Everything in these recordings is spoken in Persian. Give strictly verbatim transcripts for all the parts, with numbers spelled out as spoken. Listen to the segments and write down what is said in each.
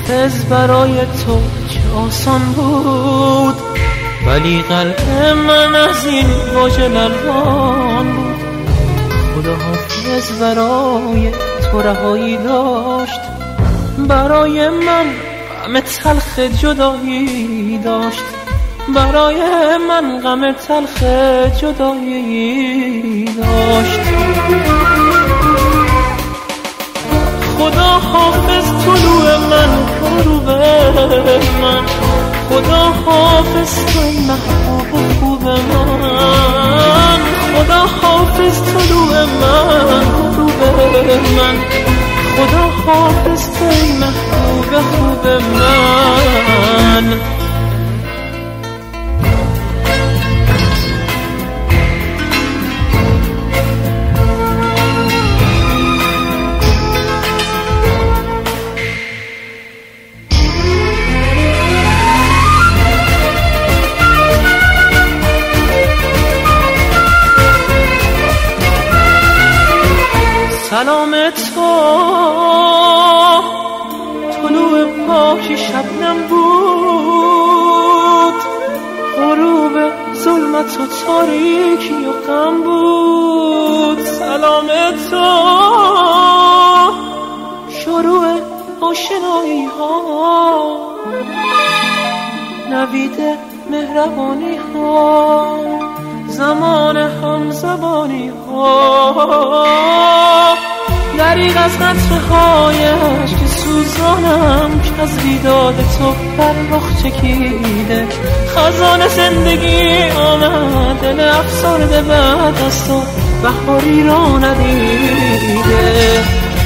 حافظ برای تو چه آسان بود، ولی قلب من از این واژه لرزان بود. خدا حافظ برای تو رهایی داشت، برای من غم تلخ جدایی داشت، برای من غم تلخ جدایی داشت. خدا حافظ طلوع من غروب من، خدا حافظ توی محبوب خوب من، خدا حافظ طلوع من غروب من، خدا حافظ توی محبوب خوب من. سلام تو طلوع پاک شبنم بود، غروب ظلمت و تاریکی و غم بود. سلام تو شروع آشنایی ها، نوید مهربانی ها، زمان هم زبانی ها، دریغ از قطره هایش که سوزانم که از بیداد تو بر رخ چکیده. خزان زندگی آمد دل افسرده بعد از تو بهاری را ندیده.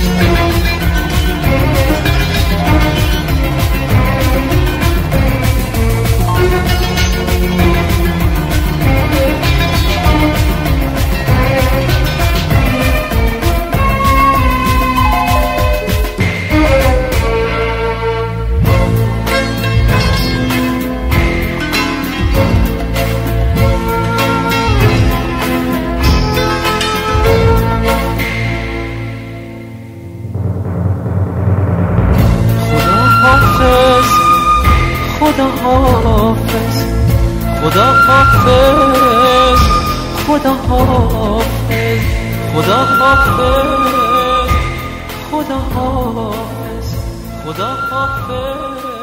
خدا حافظ، خدا حافظ، خدا حافظ، خدا حافظ، خدا حافظ، خدا حافظ.